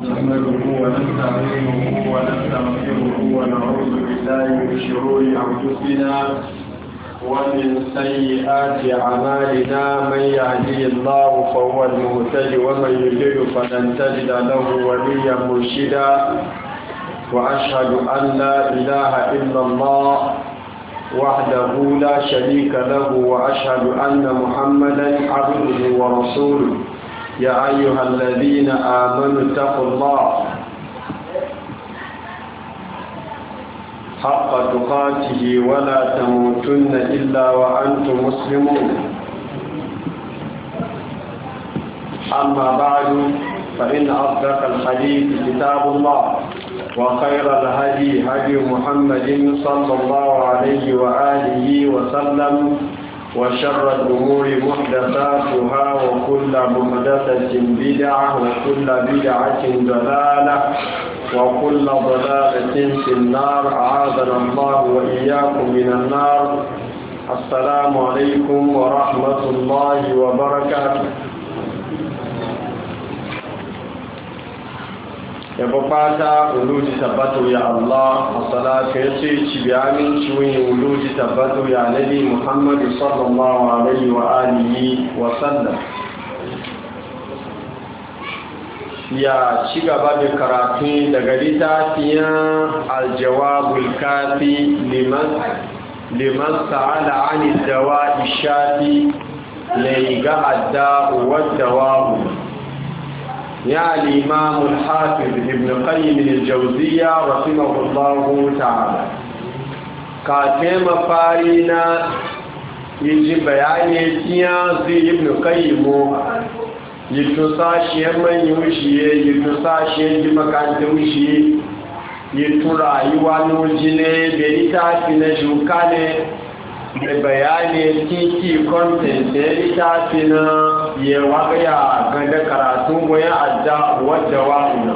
نحمده ونستعينه ونستغفره ونعوذ بالله من شرور أنفسنا ومن سيئات أعمالنا. من يهدي الله فهو المهتدي ومن يضلل فلن تجد له وليا مرشدا. وأشهد أن لا إله إلا الله وحده لا شريك له وأشهد أن محمدا عبده ورسوله. يا أيها الذين آمنوا اتقوا الله حق تقاته ولا تموتن إلا وأنتم مسلمون. أما بعد فإن أصدق الحديث كتاب الله وخير الهدي هدي محمد صلى الله عليه وآله وسلم وشر الأمور محدثاتها وكل محدثة بدعة وكل بدعة ضلالة وكل ضلالة في النار. أعاذنا الله وإياكم من النار. السلام عليكم ورحمة الله وبركاته. yabo fata uluji tabbatu ya Allah, as-salatu yace cibiyamin ciwon uluji tabbatu ya Nabi Muhammad sallallahu alaihi wa alihi wa sallam. Ya ci gaba da karatu daga littafin al-jawabul kafi liman sa'ala 'ani dawa'i shafi lai ga'adda wa dawahu يا الإمام الحافظ ابن قيم الجوزية رحمه الله تعالى. كاتم فارينا يجي بياني تيازي ابن قيم يتنساشي من يوشي يتنساشي جمكان توشي يتنرى يوانو جنة بريتاتي نجوكاني بياني تيكي كونتنت بريتاتي ya wagaya ganda karatun goyon adda wadda wa'una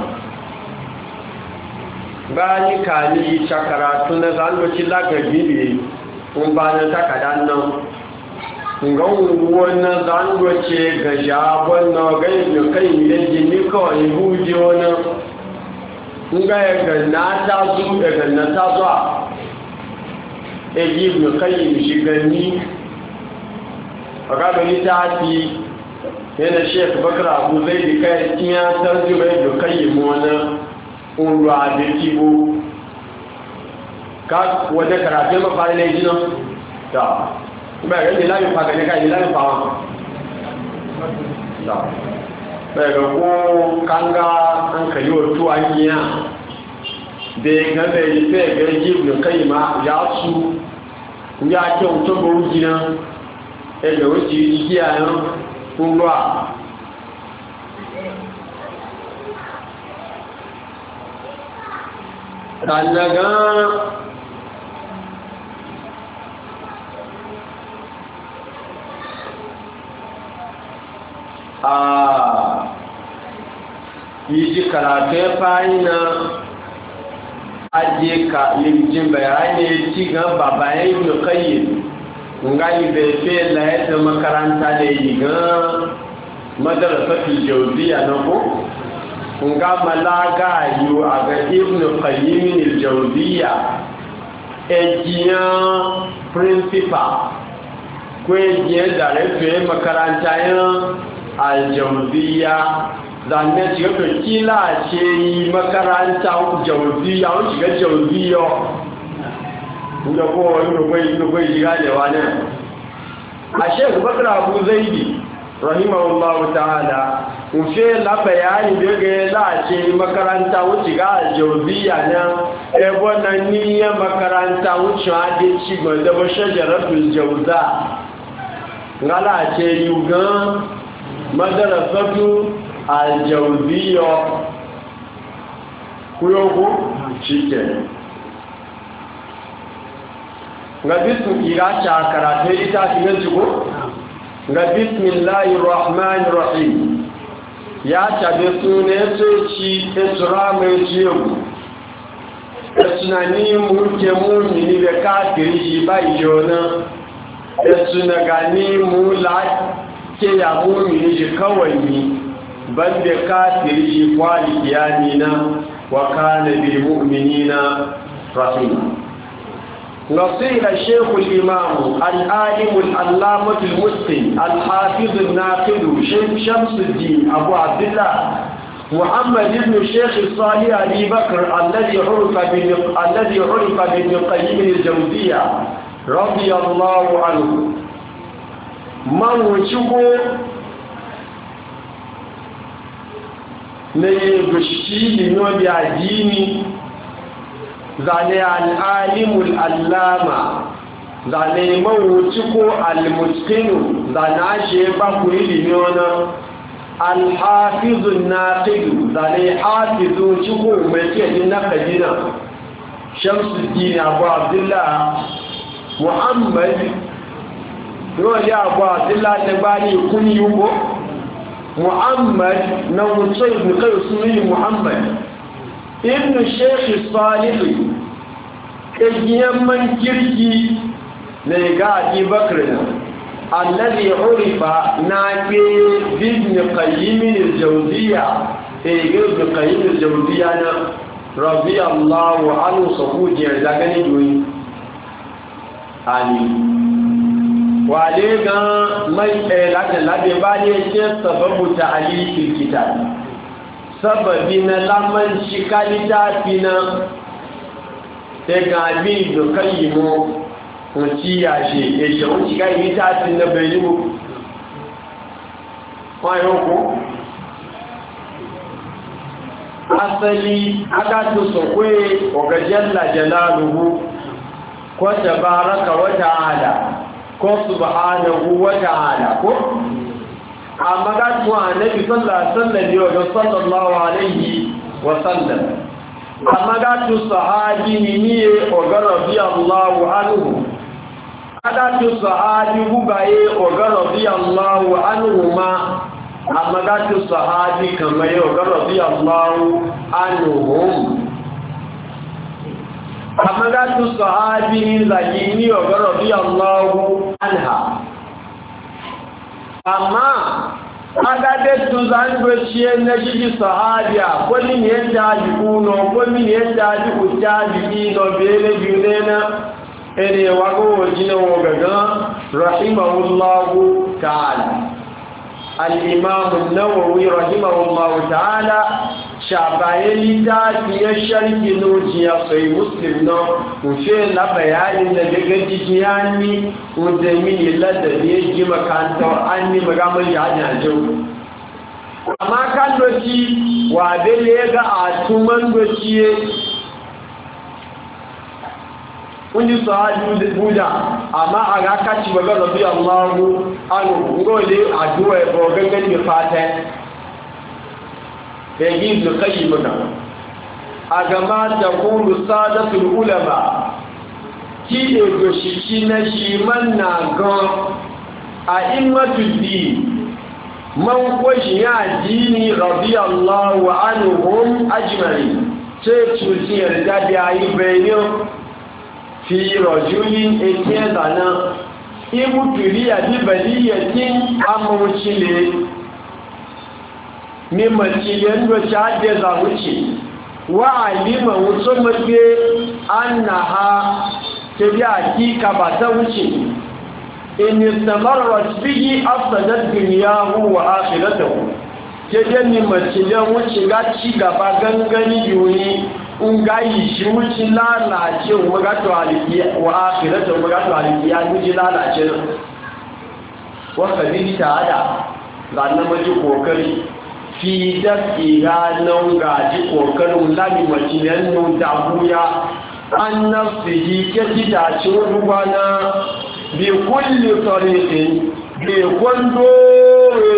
bayan kali ta karatu na zangoci lagabi ne kun ba na takadan nan ga wannan zangoce ga jabon na gai da kai da jini kawai hujji wani ga ya ganna ta zu da ganna ta zuwa egi da kai shi ganni a gabani ta fi yana Sheikh Bakar Abu Zaid kai tiya tarjuma da kai mu wannan ulwa da kibo ka wanda karatu ma fara ne jino ta ba ga ni lafi faga ne kai ni lafi fawa ta ba ga ko kanga an kai wato aniya da ga da ife ga jibu kai ma ya su ya ke to bo jina e ga wuci ikiya Kulwa Tanaga Yiji karate fa'ina aje ka yin bayani ci ga babaye Ibn Qayyim ngai be fe la ta makaranta da yiga madrasatul jawziya nako nga malaga yu aga Ibn Qayyim al-Jawziya ejiya principal ko ejiya director makaranta ya al-Jawziya zanne shiga to kila ce makaranta Jawziya o shiga Jawziya inda kowa shiga da wani a Sheikh Bakar Abu Zaidi rahimahullahu ta'ala kufe la bayani daga lace makaranta wuce ga aljawziya nan ebo nan niyyar makaranta wuce hade ci gwanda ba shajaratul jawza ngala ce yugan madrasatu aljawziya kuyogo shikenan ga bisu iracha karatu ita cikin jigo ga bismillahir rahmanir rahim ya tabe sune soci isra mai ciyo tunani muke mumini da kafiri shi bai jona suna gani mu la ke ya mumini shi kawai ni banda kafiri shi kwali kiyamina wa kana bil mu'minina rahima. نصير الشيخ الإمام العالم العلامة المتقن الحافظ الناقد شيخ شمس الدين أبو عبد الله محمد بن الشيخ الصالح أبي بكر الذي عرف بابن القيم الجوزية رضي الله عنه من وجهه نيغشي لنوبي عديني zane al'alimul allama zane mawuci ko al-mutkinu zane ashe baku ilimi wani alhafizun naqidu zane hafizun ciko mai kiyajin na kadina shamsuddin abu abdullah muhammad yawon ya abu abdullah ta bani kun yi ko muhammad na wuce ibn kai sunni muhammad ibn sheikh salih kajiyan man kirki ne ga Abi Bakr alladhi urifa na ke ibn qayyim al-jawziyya ibn qayyim al-jawziyya na radiyallahu anhu sahuji da gani doyi ali wale ga mai labe ba ne ke sababu ta'alifil kitab sababi na laman shi kalita fina ta gabi da kai mu kunci ya she ya she kunci kai yi ta tin na bai mu kwayo ko asali aka to sokwe o ga jalla jalaluhu ko tabaraka wa ta'ala ko subhanahu wa ta'ala ko amma ga tuwa annabi sallallahu alaihi wa sallam amma ga tu sahabi ni o ga radiyallahu anhu aga tu sahabi bubaye o ga radiyallahu anhu ma amma ga tu sahabi kamar o ga radiyallahu anhum amma ga tu sahabi ni zagini o ga radiyallahu anha amma agade tuzango chie na jiji sahabia kwani ni entaji uno kwani ni entaji utaji ino bele binena ene wago jina wogaga rahimahullahu ta'ala al-imam an-nawawi rahimahullahu ta'ala shabayeli ta tiya sharhi nujiya sai muslim no ufe la bayanin da daga jijiyani wanda mini ladda ne ji makanta anni magamal ya jajo amma kan doci wa bele ga atuman dociye kunji sahaji da buda amma a ga kaci baga rabbi Allahu anu ngole addu'a ko gangan da fata yayin da kai mana a gama da kullu sadatul ulama ki e goshi na shi man na ga a immatu din man ko shi ya dini radiyallahu anhum ajma'in ce tuji yarda da yi bayanin fi rajulin ekiyadana ibu turiya bi baliyatin amurcile mimaciliyan da shaɗe za wuce wa alima wuce mafi an na ha ta bi hakika ba ta wuce in istamarar bihi afsadar duniyahu wa akhiratahu ta jami maciliyan wuce ga ci gaba gangani yuni in ga yi shi wuce lalace wa gato akhiratahu wa gato alikiya wuce lalace wa kabili ta hada ga namaji kokari fi dafiha nan gaji kokarin lamimacinan nun damuya an nafsihi ke jidacin rubana bi kulli tariqin bi kwandore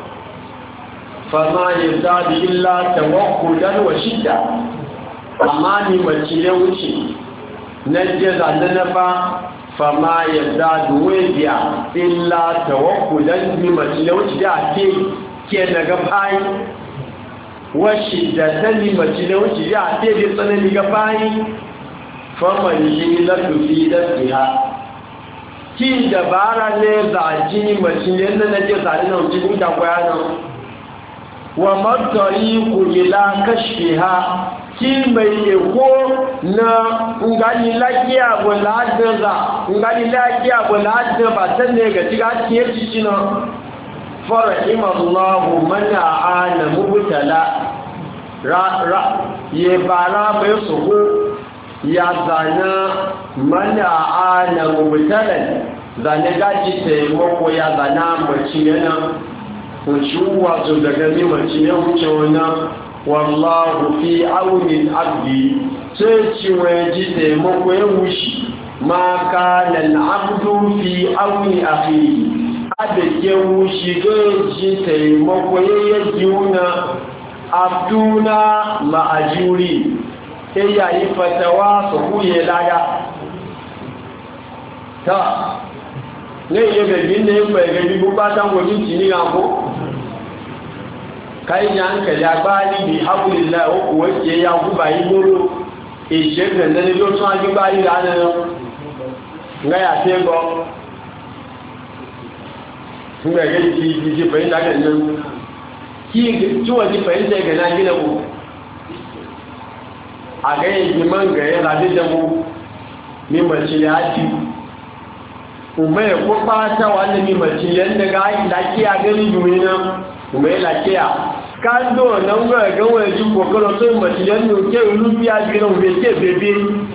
fama yazadu illa tawakkulan wa shidda amma ni macinan wuce na jeza na nafa fama yazadu wabiya illa tawakkulan ni macinan wuce da ake ke daga bayi washi da tani mace da wuce ya ce da tsanani ga bayi famali la tufi da fiha ki dabara ne za jini mace ne na nake zari na wuce guda kwaya nan wa matariku ila kashfiha ki mai eko na ngani lakiya buladaza ngani lakiya buladaza ba tanne ga tiga tiye cicina farahimallahu man aana mubtala ye bala mai suku ya zana man aana mubtalan zane gaji taimako ya zana mace yana wucewa su daga mimaci ya wuce wana wallahu fi aunin abdi sai ciwon ji taimako ya wuce ma kanan abdu fi auni afi adake wuce gaji taimako ya yi yuna abduna ma'ajuri ya yi fatawa su kuye lada ta ne ye bẹ̀bí ní ẹgbẹ̀ ẹgbẹ̀bí gbogbo àtàwọn tí ní àpò káyíyà ń kẹ̀lẹ̀ agbá níbi ápùlìlẹ̀ òkùnwé tí ẹ yà gúbà igbóró ìṣẹ́gbẹ̀lẹ́ ní ló tún agbígbá ìrà nínú ngáyà tí ń gọ nígbẹ̀gẹ́ ti fẹ̀yìntà gẹ̀lẹ́ tí wọ́n ti fẹ̀yìntà gẹ̀lẹ́ gílẹ̀kù àgẹ́yìn ìgbìmọ̀ gẹ̀ẹ́ làdíjẹ́mú mímọ̀ ìṣẹ̀lẹ̀ áti umar ko fata wanda ni mace yanda ga yi lafiya gani jumina umar lafiya kan do nan ga ga wani kokoro sai mace yanda ke rubiya gina umar ke bebe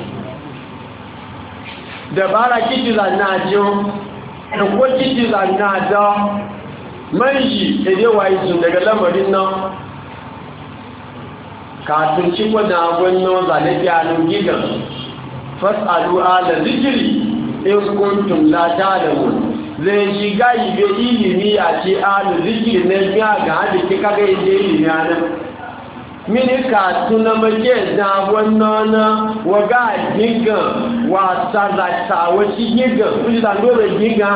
da bara kiti zanna jo ko kiti zanna da manji ede wai sun daga lamarin nan ka tun ci gwada gwanno zalafiya nun gigan fasalu ala zikri in kuntum la ta'lamun zai shiga ibe ilimi a ce alu zikir ne ga hada ke kaga ide ilimi anan mini ka tuna make da wannan waga giga wa sazata wasi giga kuji da dole giga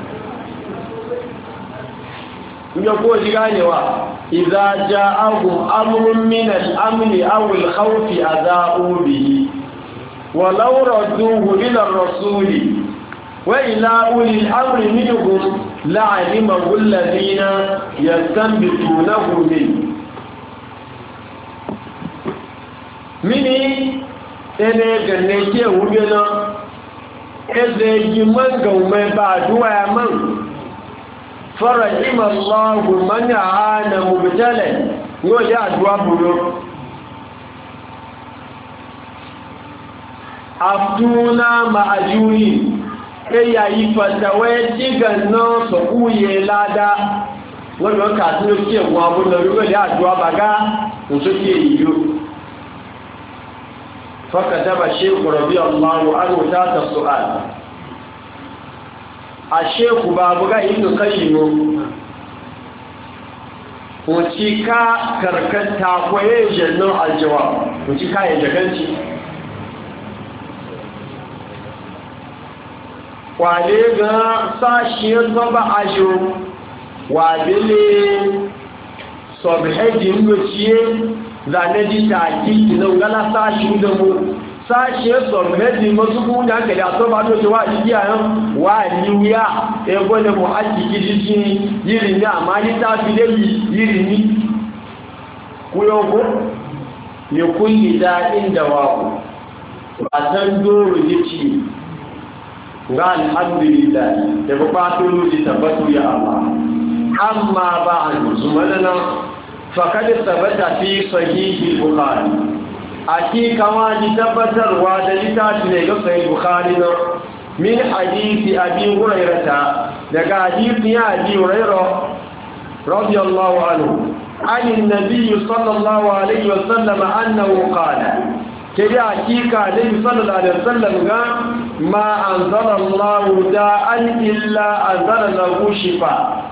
kuja ko shiga ne wa idza ja'ahum amrun min al-amni aw al-khawfi adha'u bihi ولو ردوه إلى الرسول وإلى أولي الأمر منهم لعلمه الذين يستنبطونه منه mini ene ganne ke wugena eze jiman gaume ba duwa man farahima Allahu man aana mubtalan yo ya duwa buro abduna ma'ajuri ya yi fatawa jigan nan su kuye lada wani wani kasu ne ke kuwa abin da ruwa da aduwa baga da suke yiwu faka taba sheku rabi allahu an wuta ta su'ad a sheku babu ga inda kayi mu wuci ka karkata kwaye jannan aljawa wuci ka yi jaganci wale ga sashiyar gaba ajo wabele sobhejin gociye zane ji taki kinan gala sashi da mu sashiyar sobhejin masu kuna ka da so ba doce wa jiki a yan wa liya ya gwada mu aji gidiji yiri ni amma ni ta fi da yiri ni kuyogo ne kulli da inda waku ba san doro yake ga alhamdulillah da bukatun ji tabbatu ya Allah amma ba'an zumanana faqad sabata fi sahih al-bukhari hakika ma ji tabbatarwa da litafi ne ga sahih bukhari na min hadisi abi hurairah daga hadisi ya abi hurairah radiyallahu anhu an an-nabiy sallallahu alaihi wasallam annahu qala kiri hakika nabi sallallahu alaihi wasallam ga ma anzala Allah da'an illa anzala lahu shifa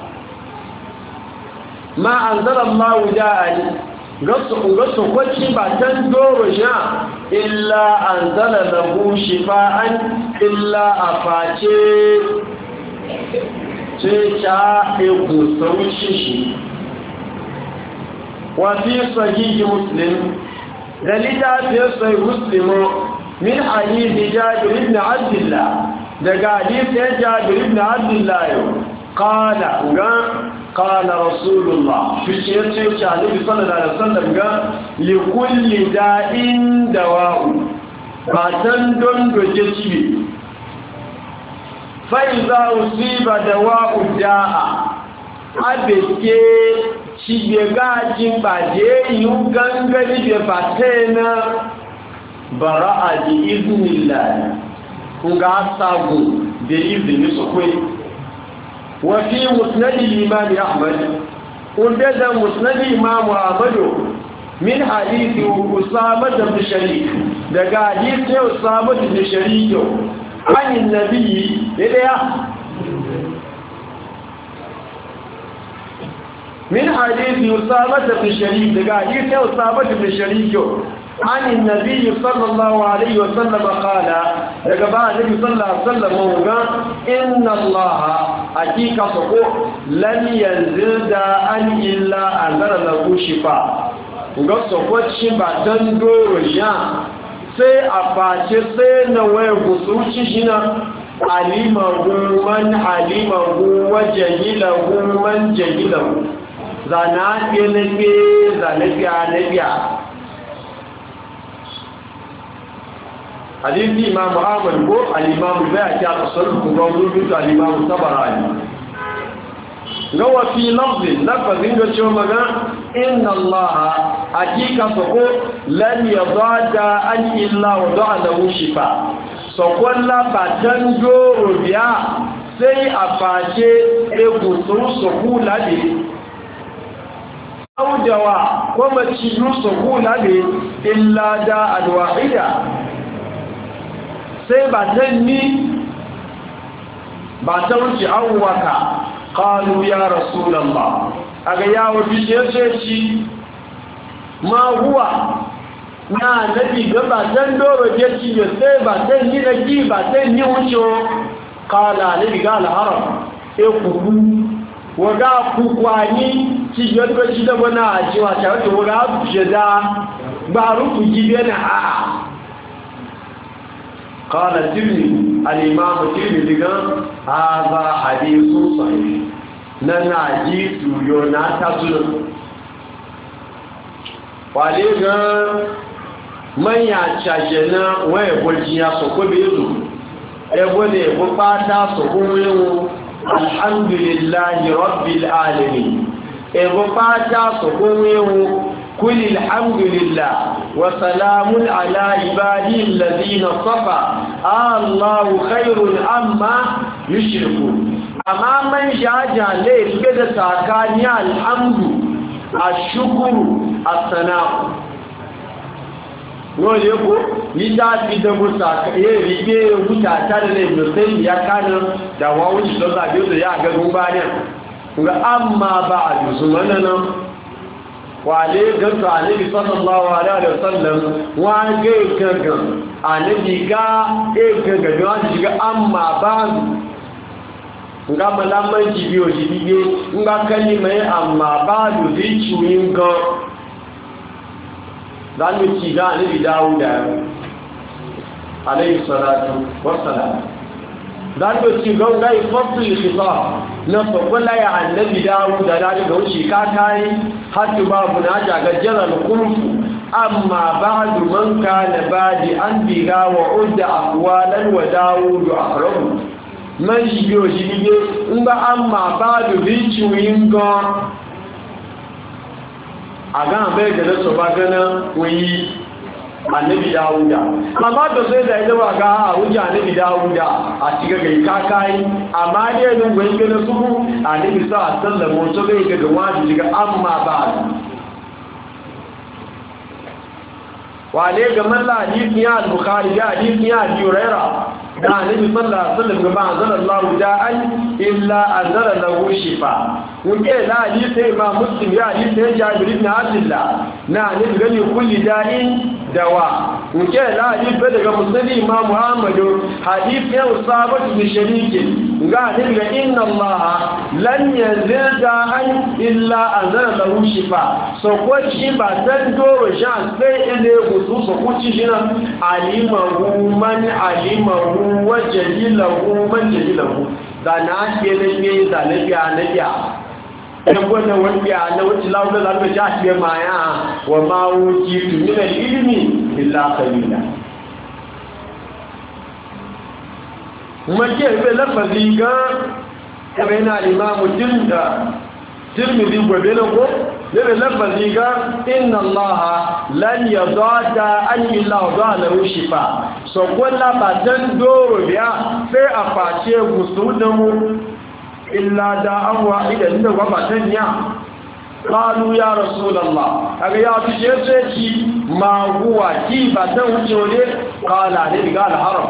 ma anzala Allah da'an gasu kwaci ba tan doro ya illa anzala lahu shifa'an illa aface ce ta ego sauci shi wa fi sahih muslim dalila fi sahih muslim min hadith Jabir ibn Abdullah daga hadith Jabir ibn Abdullah qala قال رسول الله في شيء النبي صلى الله عليه وسلم قال لكل داء دواء فتندن بجسمي فإذا أصيب دواء الداء أبكي shigegajin baje yi gangani da fatena bara'a da izinin lalata kunga sagu da izini su kwai wafi musnadi limani ahmad kunde da musnadi imamu ahmadu min hadithi usama da bisharik daga hadithi usama da bisharik hanyar nabi ya من حديث أسامة بن شريك حديث أسامة بن شريك عن النبي صلى الله عليه وسلم قال لقبع النبي صلى الله عليه وسلم وقال إن الله أكيك صقوع لن ينزل داء إلا أنزل له شفاء وقال صقوع شفاء تندور جان sai a face sai na waya gusuci shi na alimahu man alimahu wa jahilahu man jahilahu zana ɗelage zanabiya hadisi imamu ahmad ko alimamu bai ake a ƙasar kuma rubutu alimamu tabarani ga wafi lafzin lafazin da ce maga inna allaha hakika sako lam yadda an illa wa da'a lahu shifa sakon labatan doro biya sai a face egutun soku labe aujawa kuma cikin soku labe illa da alwahida sai ba ta ni ba ta wuce awwaka qalu ya rasulullah aga yawo bishe shi ma huwa na nabi gaba dan doro je ci ya sai ba dan ni da ki ba dan ni wuce qala nabi ga al-haram e kuku waga kukwani ci ya do ci da bana ji wa ta wato waga jeda ba ruku gibe na a قال الترمذي الامام الترمذي قال هذا حديث صحيح نناجي يونا تزل wàlégá mẹ́yà àṣàṣẹ̀ná wọ́n ẹ̀bọ̀ jíyà sọ̀kọ́ bèèrè ẹgbọ́ ní ẹ̀bọ̀ pátá sọ̀kọ́ wéwọ́ alhamdulillahi rabbil alamin ẹ̀bọ̀ pátá sọ̀kọ́ wéwọ́ kúlì alhamdulillah wa salamun ala ibadi alladhina safa allahu khairun amma yushriku amma man jaja le fi da sakani alhamdu ashukuru as-sana'u wole ko lita fi da musa ye rige wuta ta da ne sai ya kana da wawu da zabe da ya ga gumba ne ga amma ba'du sunana wale ga annabi sallallahu alaihi wasallam wa ga gaga annabi ga gaga da wani ga amma ba'du nga malaman jibiyo jibige nga kalimai amma ba'du zai ciwin ga zanu ci ga annabi Dawuda alayhi salatu wassalam zanu ci ga ngai fadl khitab na sokola ya annabi Dawuda da ga wuce ka kai hatta babu na ga jaral kurfu amma ba'du man kana badi an biga wa udda aqwalan wa Dawudu aqrabu man jibiyo jibige nga amma ba'du zai ciwin ga aga bai da so ba gana wani annabi Dawuda amma da sai da yawa ga wuce annabi Dawuda a cikin gai kakai amma ne nun gwai gana su annabi sallallahu to bai ga wani diga amma ba wale ga malla hadisi ya al-bukhari ya hadisi ya abi hurairah da annabi sallallahu alaihi wasallam ga anzalallahu da'an illa anzala lahu shifa wuke la hadisi ma muslim ya hadisi ya jabir ibn abdullah na annabi gani kulli da'in dawa wuke la hadisi daga muslim ma muhammadu hadisi ya usaba bin sharik ga annabi ga inna allaha lan yanzil da'an illa anzala lahu shifa so ko shi ba dan doro shan sai ile gusu so ku ci jina alimahu man alimahu wajahilahu man jahilahu da na ke ne da nabiya ẹgbọ́n náà wọ́n gbé àná wọ́n ti láwọn lọ́la lọ́jọ́ àti ẹmà ayá wọ́n máa wọ́n jí tùmílẹ̀ ìlúmì ìlà àfẹ́lìlà mọ́kẹ́ ìfẹ́ lẹ́fẹ̀ẹ́ gan ẹgbẹ́ náà lè máa mú tirmidhi gobe na ko lebe lafazin ga inna allaha lan yadada an illa wada shifa so kwalla batan doro biya sai a face gusu da mu illa da awwa idan da batan ya qalu ya rasulullah kaga ya fice sai ki ma huwa ki batan wuce ne qala ne ga al-haram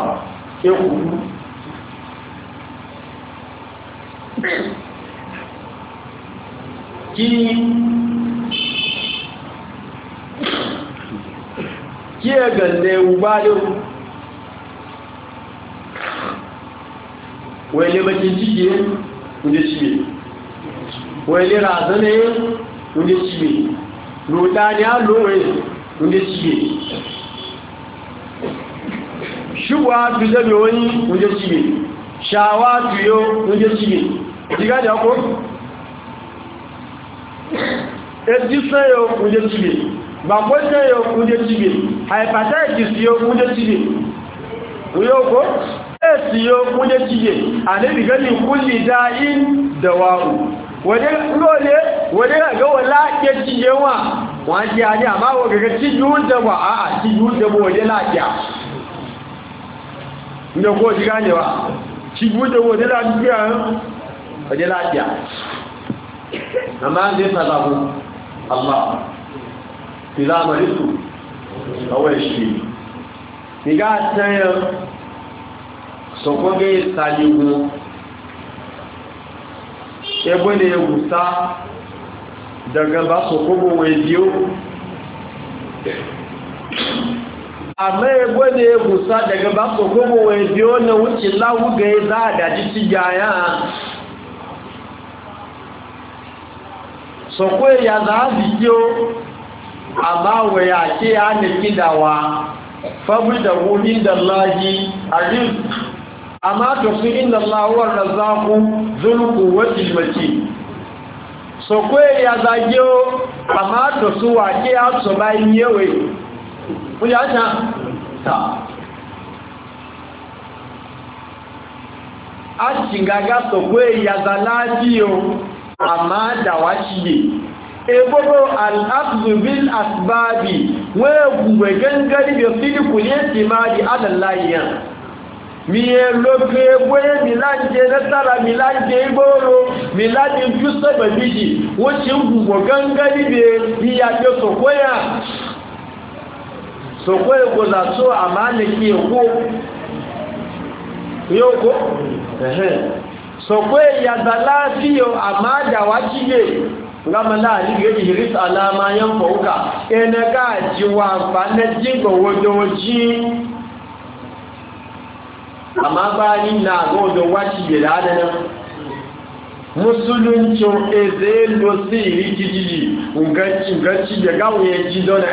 kí ẹgbẹ̀lẹ̀ ugbá yóò wẹ̀lẹ̀ bẹ̀kì jíkẹ́ oúnjẹ síbẹ̀ wẹ̀lẹ̀ ràzánẹ́ oúnjẹ síbẹ̀ lòdá ní á lóòrẹ̀ oúnjẹ síbẹ̀ ṣùgbọ́n á fi zẹ́bẹ̀ wọ́n ní oúnjẹ síbẹ̀ ṣàwá tuyó oúnjẹ síbẹ̀ ìdígájẹ́ ọkọ́ ẹjí sẹ́yọ oúnjẹ síbẹ̀ gbàgbọ́ sẹ́yọ oúnjẹ síbẹ̀ hepatitis yọ oúnjẹ síbẹ̀ oyókó ẹ̀sì yọ oúnjẹ síbẹ̀ àdébìgẹ́lì kúlì dáín dẹ̀wàrù wọ́dẹ́ àgọ́wọ̀ láàkẹ́ síbẹ̀ wọ́n jẹ́ ajé àmáwọ̀ gẹ́gẹ́ tíjú dẹ̀wà àà tíjú dẹ̀wà wọ́dẹ́ láàkẹ́ ndọ̀kọ́ ti gánewa tíjú dẹ̀wà wọ́dẹ́ láàkẹ́ amma zai sababu Allah fi zamanisu kawai shi ni ga tsayin sokoge salihu ebe ne ya gusa daga ba sokogo wai biyu amma ebe ne ya gusa daga ba sokogo wai biyu na wuce lawu ga ya za a daji cigaya sọ̀kọ́ èyà záàbì tí ó àmáwẹ̀ àti ànìkídàwà fábídàwó ìdàláyí àríf àmátọ̀sí ìdàláwọ̀ razákú zurkù wọ́tìlmọ̀tì sọ̀kọ́ èyà záàbì ó àmátọ̀sí wà kí a sọ̀bá yẹ́wẹ̀ a ṣìgágá sọ̀kọ́ èyà záàbì ó amma da waciye ebogo al'afzu bil asbabi wọ́n gùnwẹ̀ gangari da filiku ne ti máa di adàláyà miye lókè wọ́n milanje nasara milanje igboro milanje jùsọ babiji wọ́n ti gùnwẹ̀ gangari da yíyàjọ sọ̀kọ́yà sọ̀kọ́yà kò zàtó àmà nìkí ẹ̀kọ́ yóò kó sọ̀kọ́ ìyàgbà láàfíò àmájàwá kíyè gama láàrin gẹ́gẹ́ ìrísí alama yan fauka ẹnẹ káàjí wà fánẹ́jí gbọ̀wọ́dọ̀wọ́jí àmá bá ní nàgọ́dọ̀ wá kíyè lánàá musulunci eze lo sí ìríkìjì nganci da gáwọn ẹjí dọ́nà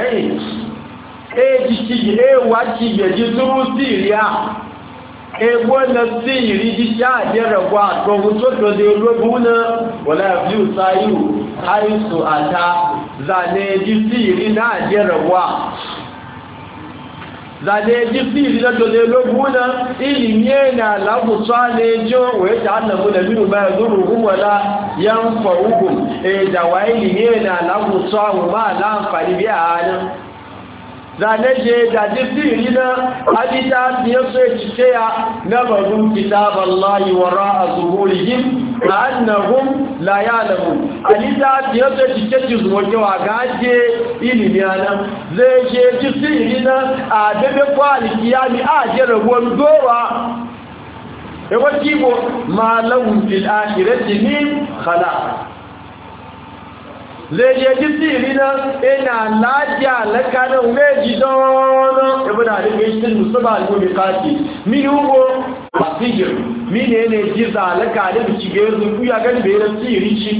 ẹ̀wà kíyè jí túrú sí ìríà ebo na sihiri ji sha ragwa to mutu to da yalo na wala biyu sayu haisu ata zane ji sihiri na ragwa zane ji sihiri na to da yalo na ilimi na lagu tsane jo wai ta annabu da binu ba zuruhum wala yanfa'uhum da wai ilimi na lagu tsawo ma la amfani biya nan zane je da jisiri na hadita biya so ya cike ya na bazun kitab Allah wara zuhurihim ka annahum la ya'lamun hadita biya so ya cike ki zuwa kewa gaje ilimi ana zai je jisiri na a bebe kwali kiyami a je ragon dowa e wakibo ma lahum fil akhirati min khalaq zai je jisiri na ina lajiya lakanin meji don ibi da rike shi musu ba al'ummi kaki mini hugo a sigir mini ne jiza lakanin cige zuku ya gani bai da siri ci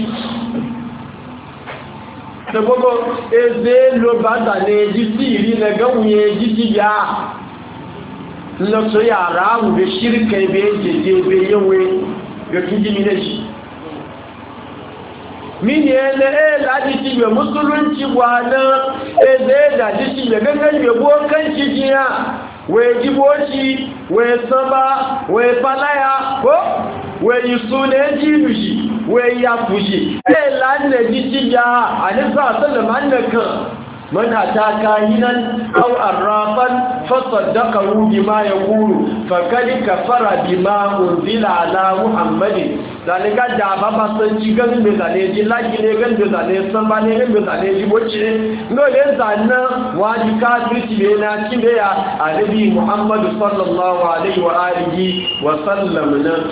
da gbogbo eze lo bata ne jisiri na gawuye jijiya na so yara mu da shirka bai jeje bai yawe ga kijimi na shi mini ele laji ci be musulunci gwana zai da ci be gangan be bokan ci jiya wai jiboci wai saba wai falaya ko wai sune jibushi wai ya fushi laji ci ya alisa sallama annakan من أتى كاهنا أو عرافا فصدقه بما يقول فقد كفر بما أنزل على محمد ذلك جابا بسنجي غن بزاني لاجي غن بزاني سنباني غن بزاني جبوشي نولي زانا واجي كافر تبينا تبيا علي محمد صلى الله عليه وآله وسلم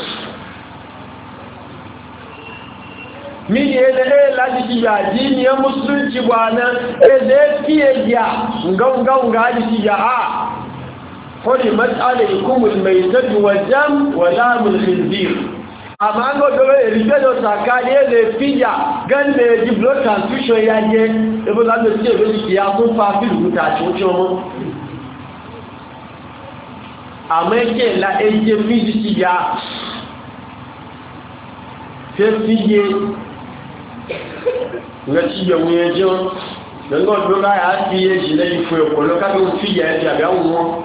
mini ele laji ya dini ya musulunci bwana fiye ya nga ji ya a hori mas'alaikum al-maytatu wal-dam wa lamul khinzir amma ngo do ribedo sakale le fiya gande di blood transfusion ya je e bo lando ti e be ya ko fa fi luta chocho mo ameke la eje fiji ya fiye nga ci ya wuye jo dan go do ga ya ti ye ji le fu e ko lo ka do fi ya ti abi awon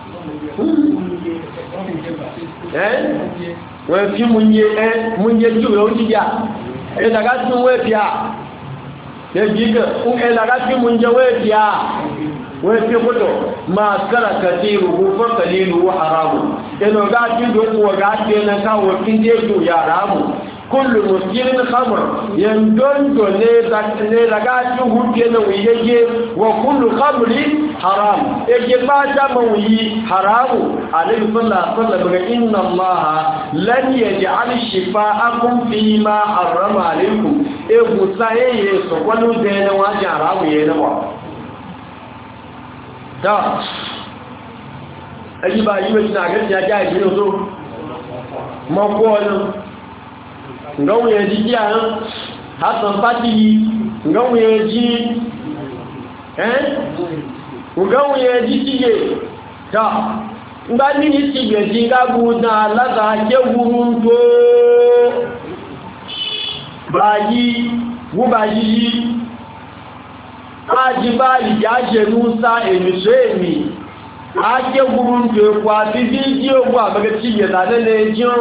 we fi munye ju yo ti ya e da ga tun we bia e jiga un e da ga fi munye we bia we fi ko do ma kara katiru fa qalilu haramu e no ga ti do ko ga ti na ka wo kin je ju ya haramu kullu muskirin khamr yandondo ne daga ci hujje na wiyeje wa kullu khamrin haram eje ba ta mawi haramu alayhi sallallahu alaihi wasallam inna allaha lan yaj'al shifa'akum fi ma harrama alaykum e gusaye yeso kwanu de na wa haramu ye na ba da ayi ba yi wata ga ya ja ji so mako ngau ye ji ya hasan fati ngau ye ji ngau ye ji tiye ta ngani ni tiye ji ga buda la ga ke wurunto bayi gubayi ajibali jaje nusa emisemi ake wurunto kwa video kwa baga tiye da ne jo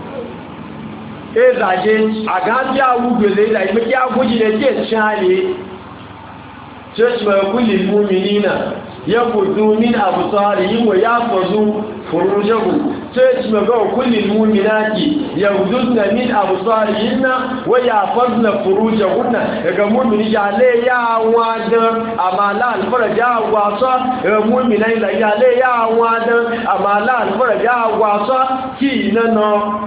ezaje agaji awugele da imeki aguji ne ke chale church ma kulli mu'minina yaqudu min absarihim wa yaqulu furujahum church ma ga kulli mu'minati yaquduna min absarihinna wa yaqulna furujahunna daga mu'mini jale ya wada amala alfaraja wasa mu'minai la jale ya wada amala alfaraja wasa kinano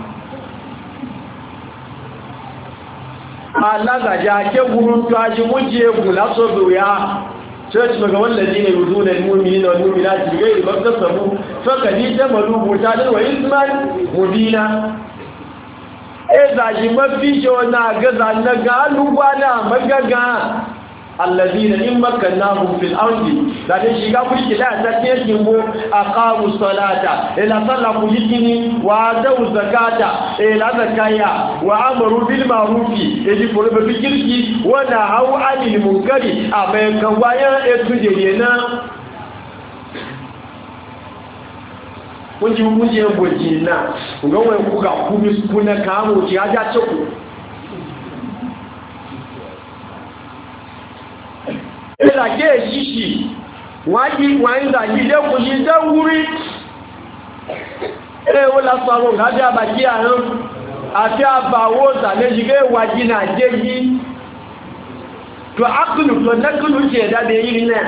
alagaja ke gurun taji muje gula so doya church maga wallahi ne yuzuna almu'minina wal mu'minati ghayr maktasabu fakadi tamalu mutadan wa isman mubina eza ji mafi jona gaza na galu bana magaga alladhina in makkannahum fil ardi da dai shiga kuke da ta cikin go aqamu salata ila sallaku yikini wa dau zakata ila zakaya wa amaru bil ma'rufi eji foro be kirki wa nahu anil munkari abai kan waya etuje na kunji boji na ngawe ku ga kuna kamo ci aja ciku ila ke shishi waji wanda gide ku ji dan wuri wala sawo ga ja baki aran ati abawo za le jige waji na jeji to akulu to nakulu ce da da yi ne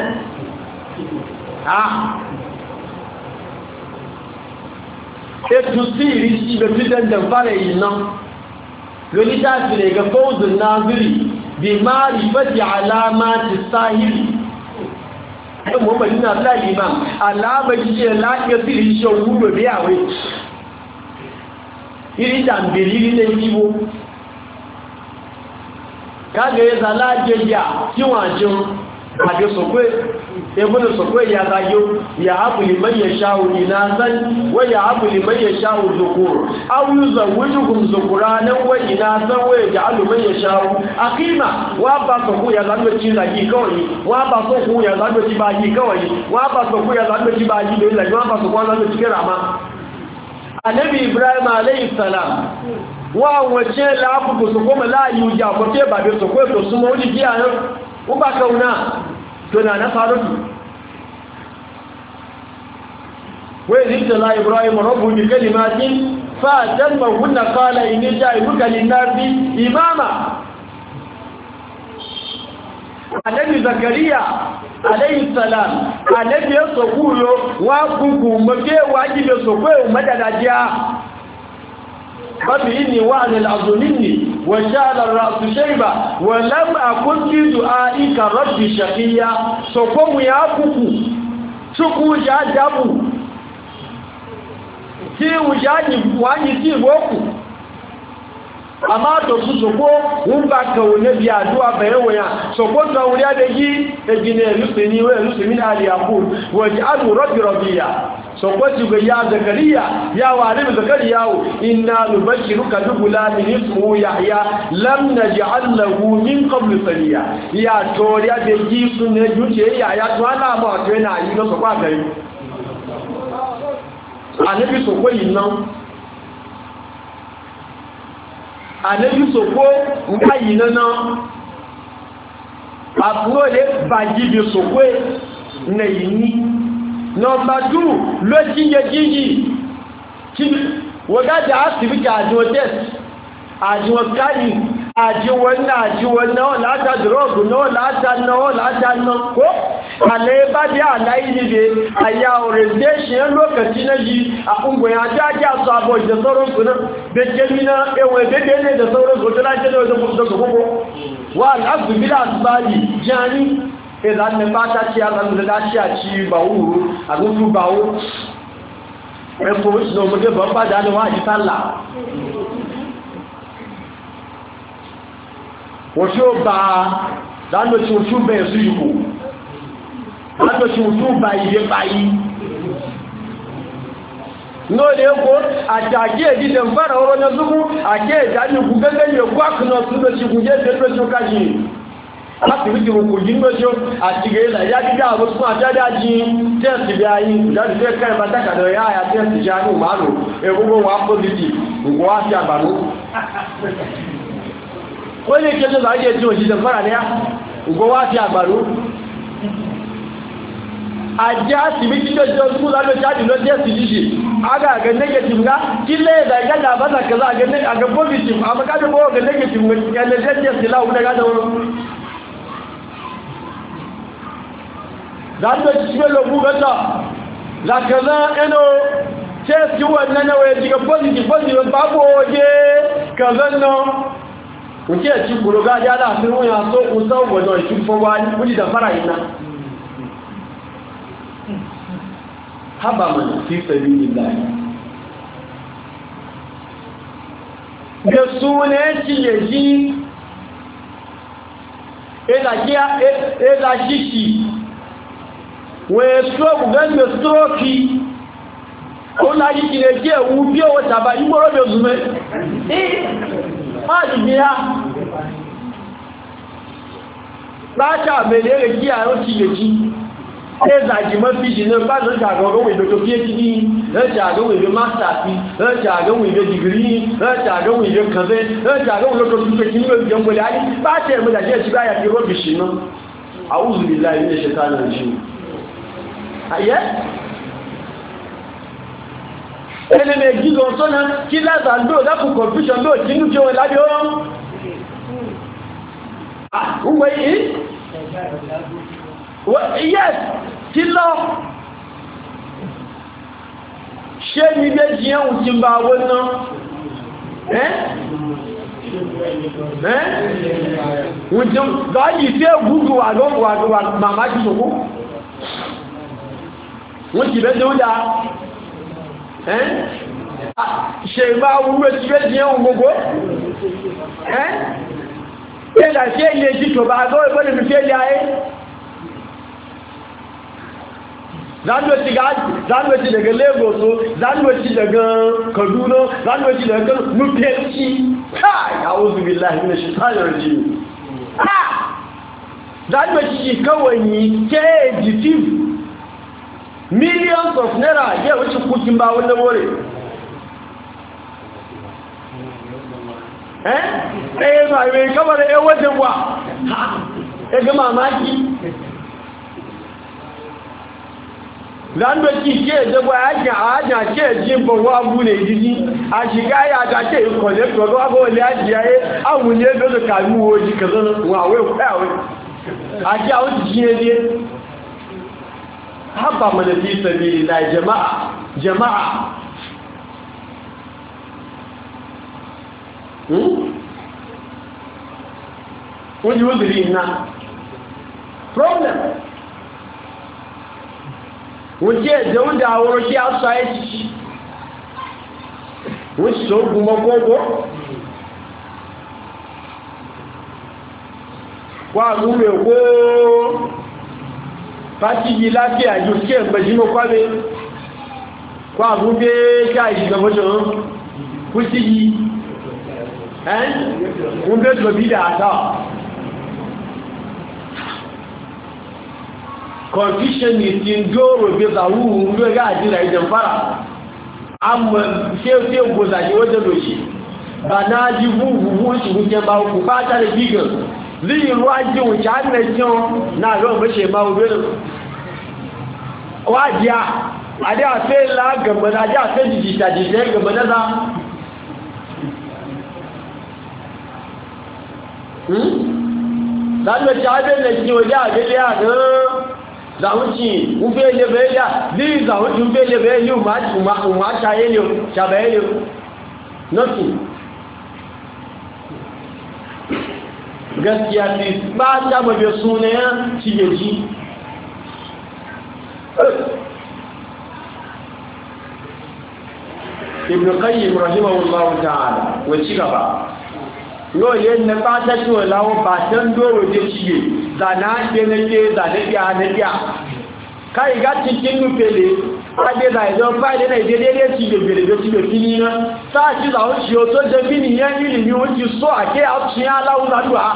ètù sí ìrísí ìbẹ̀tí dandan fàrẹ̀ ìná lóníta ìfìlẹ̀ ga fóòzùn náàzìrì bí máa rí fẹ́tì aláàmà ti sáhìrì ẹgbẹ̀ mọ́mọ̀lú náà láì máa aláàmà jíṣẹ́ láàpẹ́ sí ìrísí ohun lórí àwẹ́ ìrídàmbèrè ilẹ̀ ìdíwó káàkiri ẹ̀sà láàjẹjà tí wọ́n àjẹun ade sokwe ebona sokwe ya zayo ya habu liman yashau inasan wa ya habu liman yashau dhukur aw yuzawwijuhum dhukuranan wa inasan wa yaj'alu man yashau aqima wa ba sokwe ya zalo chinzaji kawai wa ba sokwe ya zalo cibaji kawai wa ba sokwe ya zalo cibaji da Allah wa ba sokwe ya zalo cikin rama annabi ibrahim alayhi salam wa wace la ku so ko la yuja ko te ba be so ko to su mawji kiyaye ko ba kauna to na farutu wa yadda la ibrahim rabbu bi kalimatin fa tamma hunna qala inni ja'iluka lin-nasi imama annabi zakariya alayhi salam annabi sokuyo wa kuku make wajibe sokwe madadajiya babi inni wa'ala al-azunni wa sha'ala ar-ra'su shayba wa lam akun fi du'aika rabbi shaqiya sokomu ya kuku suku jajabu ti ujani wani ti boku amma to su soko un ba ka wone bi adua bayan waya soko ta wuri da yi da gine lusini wa lusini ali yaqul wa ja'alu rabbi rabbiya soko ti ga ya zakariya ya walid zakariya inna nubashiruka bi gulamin ismuhu yahya lam naj'al lahu min qabl saliya ya to ya da yi sunne juce ya to ana ma to yana yi no soko gari anabi soko yin nan anabi soko nga yi nana àbúrò lè bàjí bí soko na yi ni number 2 lo jíye jíyí wọ́gájá asibiti àjíwọ̀ test àjíwọ̀ káyì àjíwọ̀ náà láta drọ́gù náà láta náà kó alẹ́ bá dé àláyé níbi àyà orientation lokaci na ji a ƙungoyin ajájá su abuwa da sauran su nan da jemina ewe bebe ne da sauran su tana jẹ́ da wajen gugu wa al'azubila su bari jani ìlànà bá tàbí àgbàmìlẹ́láṣí àti ìbàwó àgbójú bàwó ẹ̀fọ́ ìṣìnà ọmọdé bọ̀ pàdà ní wọ́n àjíṣàlá wọ́n tí ó bá lánàtí òṣù bẹ̀ẹ̀ sí ìkò lánàtí òṣù bá ilé báyí ní ó lè kó àtàkì ìdíjẹ̀ fara ọrọ̀ ní ọdún àkí ìdánilùkú gẹ́gẹ́ ní ẹkọ́ àkùnà tún lọ sí ìkùnjẹ́ ìfẹ́ láti rí ìwò kò jín lóṣó àti gẹ̀ẹ́lá ìyá gígá àwọn fún àjádá jí tẹ́ẹ̀sì bí ayé ìdájú fẹ́ kẹrẹ bá tákàdọ̀ ìyá àyà tẹ́ẹ̀sì já ní ìmárùn ẹgbogbo wọn pọ́sìtì nǹkan wá sí àgbàmú ó lè kẹ́ tó láyé tí òṣìṣẹ́ fọ́nà ní nǹkan wá sí àgbàmú àjá sì bí títẹ́ tí ó kú lálọ́ ṣáàdì lọ tẹ́ẹ̀sì jíṣì aga ga negative ga kile da ga da ba ka za ga positive amma ka da ga negative ga da tẹ́ẹ̀sì lawo da ga da zanda cikin lobu gata za ka za ino ce ci wannan nawa ya jiga positive babu waje ka zanna kuke ci buruga ya da sun wuya so usau gwado shi fowa ni kudi da fara ina haba man fi sabilillah da sune ci yaji ila shishi wọ́n stroke gẹ́gbẹ̀ stroke ó láyé kìrẹ̀ kí ẹ̀wú bí ọwọ́ tàbí ìgbòrò bí òzùmẹ́ máa dìbí ha láti àbẹ̀lẹ̀ rẹ̀ kí àrọ́ ti lè jí ẹzàjì mọ́ fi jìnà bá lọ́jà àgọ́gọ́wò ìbẹ̀ tó phd lọ́jà àgọ́wò ìbẹ̀ master sí lọ́jà àgọ́wò ìbẹ̀ degree lọ́jà àgọ́wò ìbẹ̀ kàfẹ́ lọ́jà àgọ́wò lọ́tọ̀ tó fẹ́ kí ní ọjọ́ gbọ́lẹ̀ ayé bá tẹ̀ mọ́jà jẹ́ ti báyà kí rọ́bìṣì náà àwùzù lè láì ní ẹ̀ṣẹ̀ tánà jù ayé ẹni lè gígọ sọ́nà kí láta lóò lápù confusion lóò tí ní kí wọ́n lábí ọ́rọ̀ ọgbẹ̀ yìí yes kí lọ ṣe ní bẹ́ jí ẹ̀hùn tí bá wọ́n náà wọ́n tí lọ́yìí tí ó gúgù wà màmá jí sọ́kú wọ́n ti bẹ́ẹ̀ tó dá ṣe ìbá wúrò tí bẹ́ẹ̀ jí ẹ̀hùn gbogbo ẹ̀lá ṣe ilé jí tó bá gọ́ ìgbọ́lẹ̀ fi fẹ́ lé ayé zanwaci daga lagos zanwaci daga kaduna zanwaci daga nufinci kai ya wuzu billahi na shi tsanar jini zanwaci kawai ke editif millions of naira ya wuce kukin ba wanda more ɗaya ma mai kamar ɗaya wajen wa ya ga mamaki lando ki ke jagwa yake aja ke jin bawo abu ne jiji a shiga ya ga ke collect go abu le aji yayi awu ne do ka mu woji kaza wa we kai a ji awu ji ne haba mana fi sabilillah jama'a wani wuzuri na problem wuce da wanda a wurin shi a sa ya ci wuce so kuma gogo kwa gure ko fati yi lafiya yi ke bajimo kwabe kwa gube ka yi gaba don kusi yi gube gobi da ata confusion is in doro be za wu ndo ga ajira idan fara amma sai goza ji wajen doshi ba na ji bubu shi kuke ba ku ba ta da bigan zai ruwa ji wuce an na jin na ruwan bashe ma wu birin wajiya a da sai la gaba na da sai jijita gaba na za za ta ci abin da ke wajen abin da ya ga zawuci ube lebe ya li zawuci ube lebe li umma shaye ne shabaye ne nothing gaskiya ne ba ta mabe sunayen cigeji ibn qayyim rahimahullahu ta'ala wa ci gaba lóòlé ní pàtàkì òláwọ́ bàtán dóòrò dé ṣíyè zànà gbẹ́nẹ́gbẹ́ zànẹ́gbẹ́ káyì gá ti kí ní pèlè agbẹ́zà ìjọ fáìlẹ́ náà ìdẹ́dẹ́dẹ́ ti gbẹ̀gbẹ̀rẹ̀ ti gbẹ̀ fi níná sáàtì làwọn ṣe ó tó jẹ bí nìyẹn nílì ní ó ti sọ àkẹ́ àtúnyẹ aláwùládùá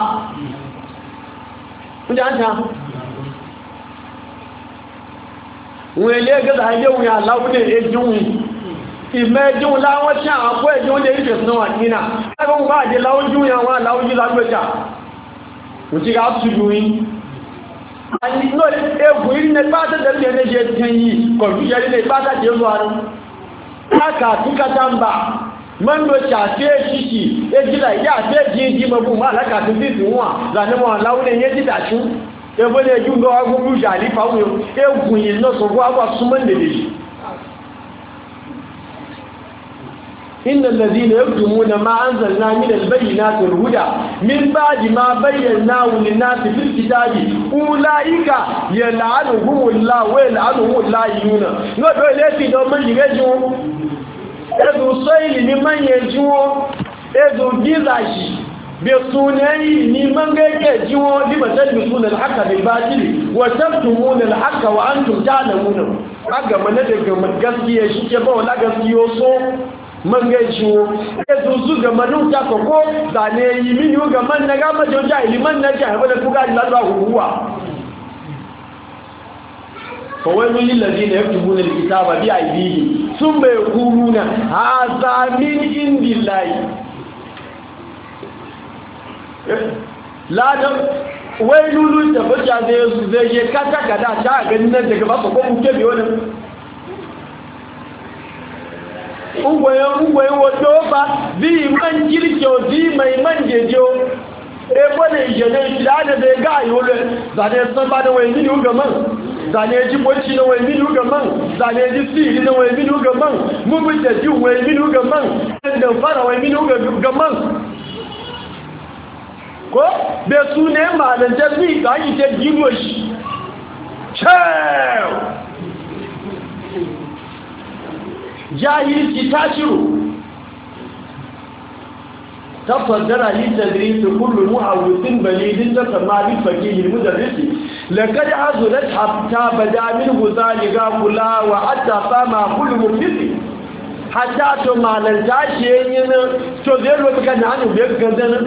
ìmẹ́jú láwọn tí àwọn àpò ẹ̀jú oúnjẹ ìfẹ̀ sínú àkínà ẹgbùn bá àjẹ́ láwójú àwọn aláwójú lágbẹ́jà òtí ká túnjú yí ẹgbùn ìrìn ẹgbà tẹ́tẹ̀lẹ̀ ẹ̀lẹ́jẹ́ tẹ́ yìí kọ̀lúṣẹ́ ilẹ̀ ìgbà tẹ́tẹ̀ lọ àrùn káàkà túnkátà ń bà mọ́ndò ṣàfẹ́ ṣíṣì ẹjílà ìyá àfẹ́ jíjí mọ́bùn má alákàtún sí ìwọ̀n lànàmọ̀ aláwọ́lẹ̀ yẹ́ dídàṣú ẹgbẹ́ ẹjú lọ agbóhùn ìṣàlífàwọ̀ ẹgbùn yìí lọ́sọ̀gbọ́ àwọ̀ súnmọ́ إن الذين يكتمون ما أنزلنا من البينات والهدى من بعد ما بيناه للناس في الكتاب أولئك يلعنهم الله ويلعنهم اللاعنون نقول لك دوما يجوا إذا صيل ممن يجوا إذا جزاشي بصوني ممن يجوا لما تلبسون الحق بالباطل وتكتمون الحق وأنتم تعلمون أجا من ندق من قصدي يشيك ولا قصدي يوصو man gaishiwo ya zuzu ga manuta ko zane yi mini ga man na gama joja iliman na jihar wadda kuka ji lalwa hukuwa fawailu lillazi na yafi bunar kitaba bi aibihi sun bai kuruna haza min indillahi ladan wailulu da bacca zai je kata kada ta ganin nan daga ba ko muke biyo nan ungwayen wato ba bi man kirkyo bi mai man jejo ebo ne jene shida da bai ga yole zane san ba da wani mini ga man zane ji bocci na wani mini ga man zane ji siri na wani mini ga man mun da ji wani mini ga man da fara wani mini ga man ko be su ne malan jami ga yi ta gido shi cew jahilci tashiru tafaddara li tadris kullu mu'awwidin balidin da kama bi fakih al-mudarris لقد عزلت حتى بدا منه ذلك كلا وحتى فما كل مفلس حتى ما لنتاشي ينين تو zai lobi kan hannu bai gandanin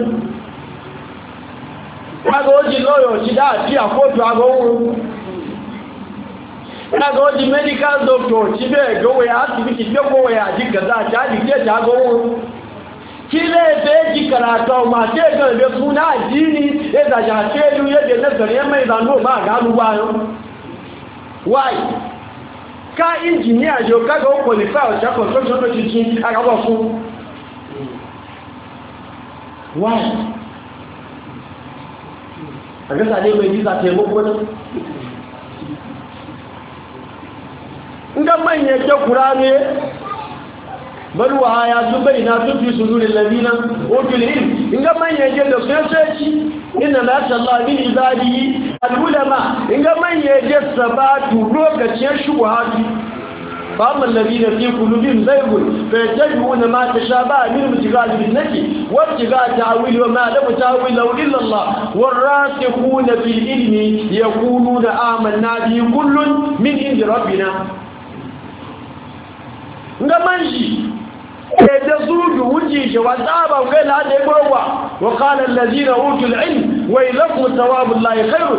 kaga wajen lawyer shi da a fiya kotu a gawon kaga wajen medical doctor shi bai gawaya asibiti bai gawaya jika za a caji ke ta gawon kile bai ji karata ma ke garbe suna addini ya zaji hafelu yadda nazarin mai zano ba gano bayan why ka injiniya jo kaga o qualify o cha construction to chichi agabo fún why agasa le me visa te mo kona ngam manye ke qur'ani bal wa ayatu bayyinatun fi suduril ladina utul ilm ngam manye ke da sai inna la shallahi min ibadihi al-ulama inga manye ke sabatu lokacin shubuhati فأما الذين في قلوبهم زيغ فيتبعون ما تشابه منه ابتغاء الفتنة وابتغاء تأويله وما لم تأويله إلا الله والراسخون في العلم يقولون آمنا به كل من عند ربنا نمشي يدزوج وجهه وذهب وقال هذا يقوى وقال الذين أوتوا العلم ويلكم ثواب الله خير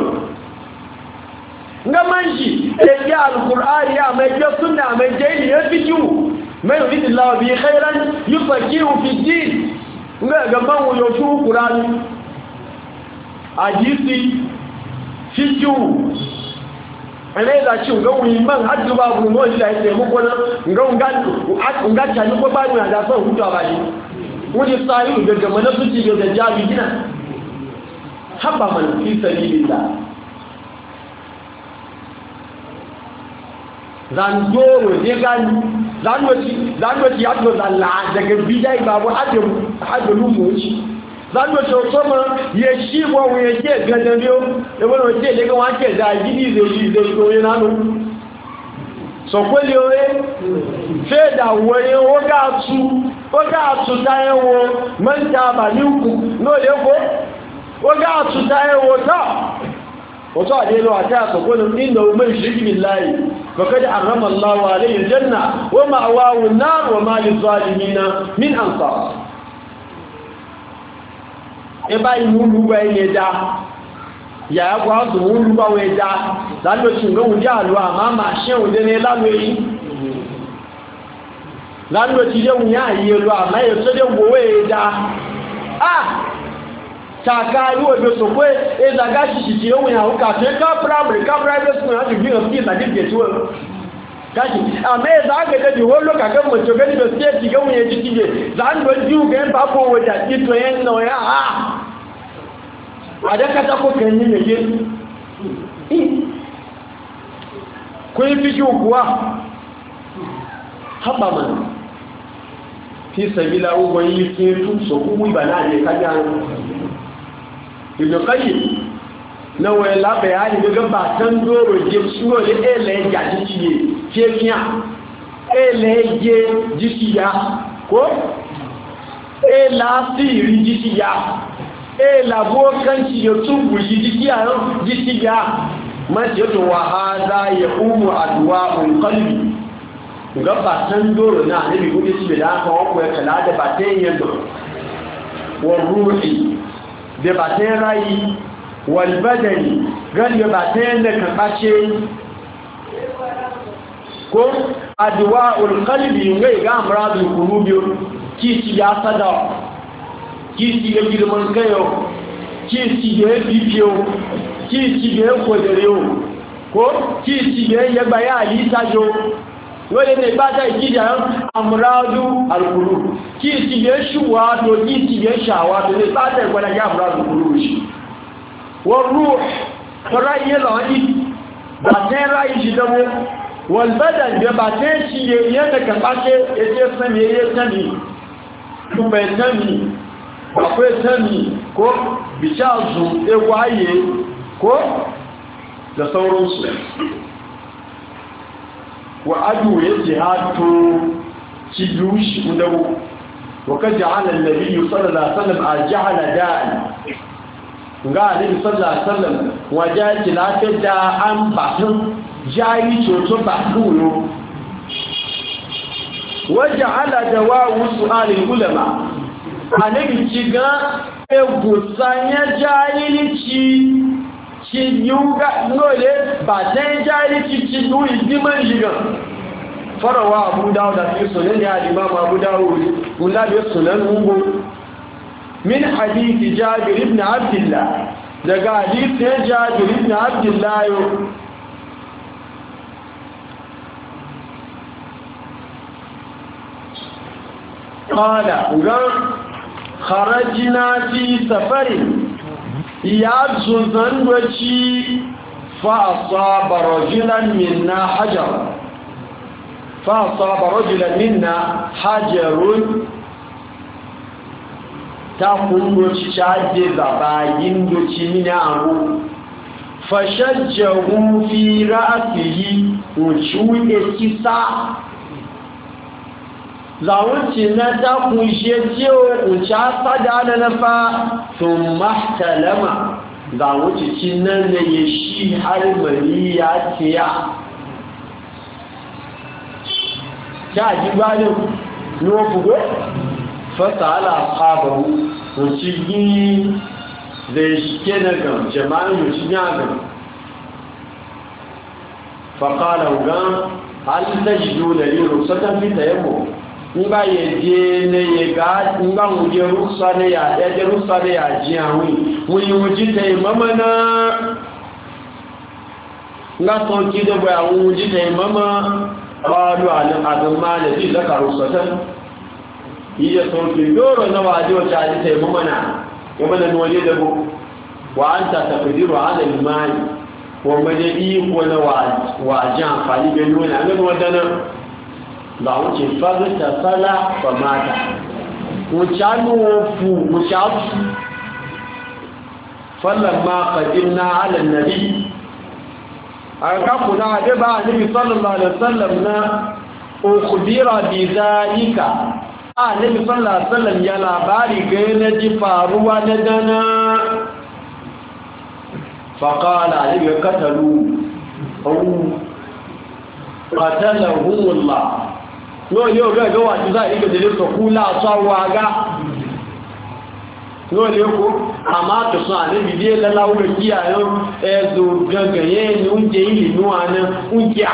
ngamanji ya alqur'ani ya mai sunna mai jaili ya fitu mai yudillahu bi khairan yufaqihu fi din ga man yo su qur'ani hadisi fitu ale da ci ga wi man haddu babu no da yake mu kona nga ta ni ko ba ni da so hutu ba shi wani sai daga manafici da jabi gina habba man fi sabilillah zandoro ne gani zanwaci ya to zalla daga bidai babu hajjulu moci zanwaci otoma ya shi wawo ya ke gadariyo da wani wace daga wake da gini zai koyi nanu sọ̀pẹ́lẹ̀ orí fẹ́ẹ̀dà wọ́ye wọ́gá àtúta ẹwọ mẹ́ta bà ní ukù lóòlé kó wọ́gá àtúta ẹwọ náà wọ́tọ́ àdélò àti àsọ̀pẹ́lẹ̀ nínú ọmọ ìṣẹ́gbìn láì فقد حرم الله عليه الجنة ومأواه النار وما للظالمين من أنصار ẹbá ìmúlùgbà ilẹ̀ dá yàá kọ́ àtò múlùgbà wẹ̀ dá lálòsùn lóhun jẹ́ àlọ́ àmá máa ṣẹ́hùn dé ní lálò èyí lálòsùn léhun yá àyè lọ àmá èso dé gbówó èyí dá tàkà irú òbí sọ pé ẹzàgá ṣìṣì ohun ìyàwó kàfẹ́ kápráàbìrì school láti bí ọ̀pí ìsàdíjẹ̀ tí wọ́n káṣì àmẹ́ ẹzà agẹ́gẹ́ jù wọ́n lókà gẹ́ mọ̀ ṣọ́gẹ́ níbẹ̀ sí ẹ̀tì gẹ́wùn yẹn títí jẹ́ láàrín jíù gẹ́ ń bá kó wọ́jà títọ̀ yẹn náà yá àá àdẹ́kátàkó kẹ́yìn mẹ́yẹ kó yí fi jù kuwa haɓaman fi sàbílá ogun yí fi tún sọkúwú ìbà náà yẹ kájá Ibn Qayyim na wai labayani daga batan doro je suno le ele ya jiciye kefiya ele je jiciya ko ela siri jiciya ela bokanci ya tubu jiciya mace to wa hada ya umu adwa'ul qalbi ga batan doro na ne bi gode shi da aka wako ya kala da batan yando wa ruhi da batan rayi walbadani gan da batan da kan bace ko adwa'ul qalbi ngai ga amradul qulubi kici ya sada kici ya girman kayo kici ya bibiyo kici ya kodereyo ko kici ya baya alitajo wole ne bata ikija amradu alqulub kici ya shuwa to kici ya shawa to ne bata gwada ya amradu alqulub shi wa ruh farai lahi bata rai shi dabo wal badan da bata shi ya da kabace yace san yayi sani kuma sani akwai sani ko bichazu egwaye ko da sauransu wa adu ya jihatu cidushi udawu wa ka ja'ala an-nabiy sallallahu alaihi wasallam aj'ala da'i ga annabi sallallahu alaihi wasallam wajen tilafin da an batun jari coto batun wajen ala da wawu su'alin ulama a nabi ci ga egusanya jahilici ci yuga nole ba ta jahilici ci yuyi diman jigan farawa abu dawo da fi sunan ya limamu abu dawo wula da sunan hungu min hadithi jabir ibn abdullah daga hadithin jabir ibn abdullah yau قال خرجنا في سفر يعززن وشي فأصاب رجلا منا حجر تقوم وشاج زباين وشمناه فشجه في رأسه وشوء كسا zawuci na ta kunshe cewa kunca sada da nafa sun mahtalama zawuci cin nan da ya shi har mari ya tiya ta ji gbanin nufugo fasa ala sabaru kunci yi zai shike na gan jama'in yuci ya gan faƙalar gan halin da shi dole yi ruksatan fita yammo ngba ye ne ye ga ngba wuje rusa ne ya de rusa ne ya ji awin woni wuji te mama na nga to ki de ba wuji te mama qalu ala adama ne ji zaka rusatan iya to ki doro na wajo ta ji te mama na kuma da waje da go wa anta taqdiru ala al-mali wa madai ko na wajan fali be nuna ne wadana ba wuce fagita sala ba mata wucanu wofu wucafu fallan ma qadimna ala nabi aka kuna da ba nabi sallallahu alaihi wasallam na ukhbira bi zalika nabi sallallahu alaihi wasallam ya labari ga na ji faruwa na dana faqala ali qatalu qatalahumullah yóò gẹ́gẹ́ wà tí sáà ìgbẹ̀ tẹ̀lé sọ kú láàtọ́ àwọn agá yóò lè kó a máa tọ̀sán àdébìdí lẹ́láwọ́ kí àyọ́ ẹ̀zọ gẹ́gẹ́ yẹ́ ni oúnjẹ ìlú ní àná oúnjẹ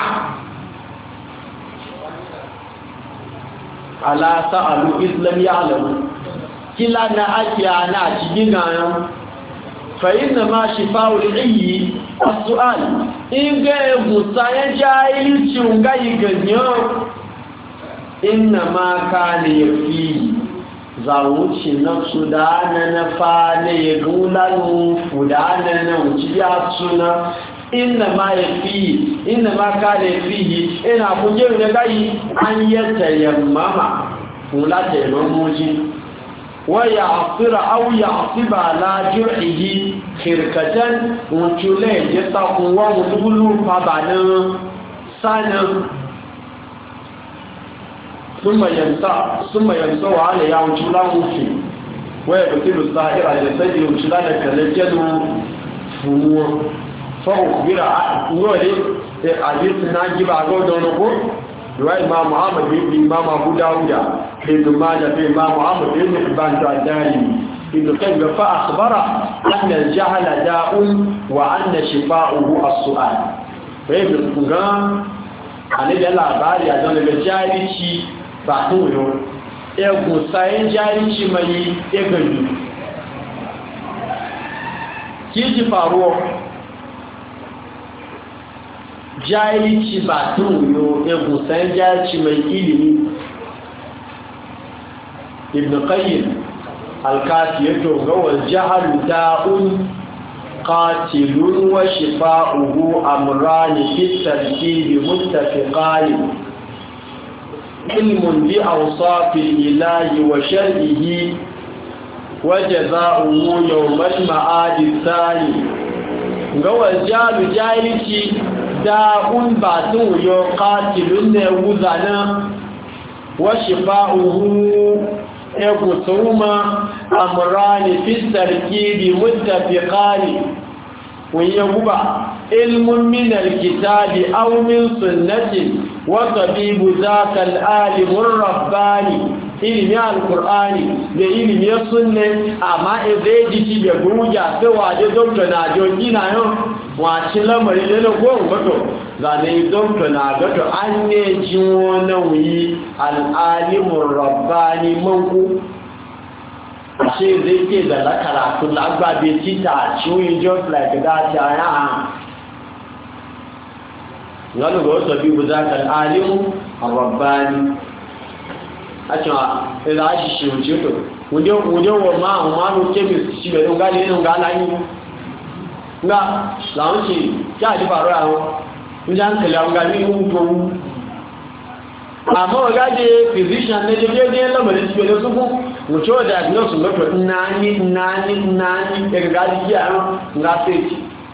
aláta àlú islam yà lẹ́mú kí lánà ákì àná àti gíga yán fẹ̀yìn na máa ṣe fáwọ̀ èyí asu'al ingẹ́ ẹgbùn sáyẹ́ já ilé tí ó ń gáyì gẹ̀nyán inna ma kana yafi zawuci na sudana na fane ya gulanu fudana na wuci ya suna inna ma kana yafi ina kuje da gai an yata yammama kula da mamoji wa ya'sira aw ya'siba la jur'ihi khirkatan wucule ya ta kuwa wulu fa bana sana ثم يمسو على يوم شلاه في ويبتل الظاهر على سجل شلانك لجل فمو فأخبر نولي حديث ناجب عقود ونقول رواية إمام محمد بن إمام أبو داود ابن ماجه في إمام محمد بن حبان الدارمي ابن قيم فأخبر أن الجهل داء وأن شفاؤه السؤال فابن قيم أن يلا باري أدون الجاري bàtún yóò ẹgùn sáyẹ́ járí ṣe mai ẹgbẹ̀lú kí jí faruwa járí ṣe bàtún yóò ẹgùn sáyẹ́ járí ṣe mai ilimi ibn qayyim alkafi ya togawar jihar da'un qatilun wa shifa'uhu amrani fi tarkibi muttafiqani علم بأوصاف الإله وشرعه وجزاؤه يوم المعاد الثاني قوى الجال جايلتي داء باتون يقاتل وزنا وشفاؤه يقصوما أمران في التركيب متفقان ويغبا علم من الكتاب أو من سنة وطبيب ذاك العالم الرباني ilimi alkur'ani da ilimi sunne amma zai jiki da guja sai waje dokta na joki na yau wacin lamarin da na gowon gato zane dokta na gato an ne jiwo na wuyi al'alimun rabbani manku ashe zai ke da na karatu lagbabe tita ciwoyin just like that ya yana wani ga wasu biyu za ka al'alimun rabbani a cewa ila shi shi wuce to wuje wa ma'amanu kemis shi bai ɗunga ne ɗunga alayi nga láwọn ṣe kí àdífàrọ́ àwọn ìjá ń kẹlẹ̀ àwọn gàmí ìhun gbogbo àmọ́ ọ̀gáde physician ní ẹgbẹ́ lọ́mọ̀lẹ́ ti pẹ̀lú ṣúgbọ́n òṣò diagnose mẹ́fẹ̀ náání ẹgbẹ̀gá jí àrùn ńlá fèèjì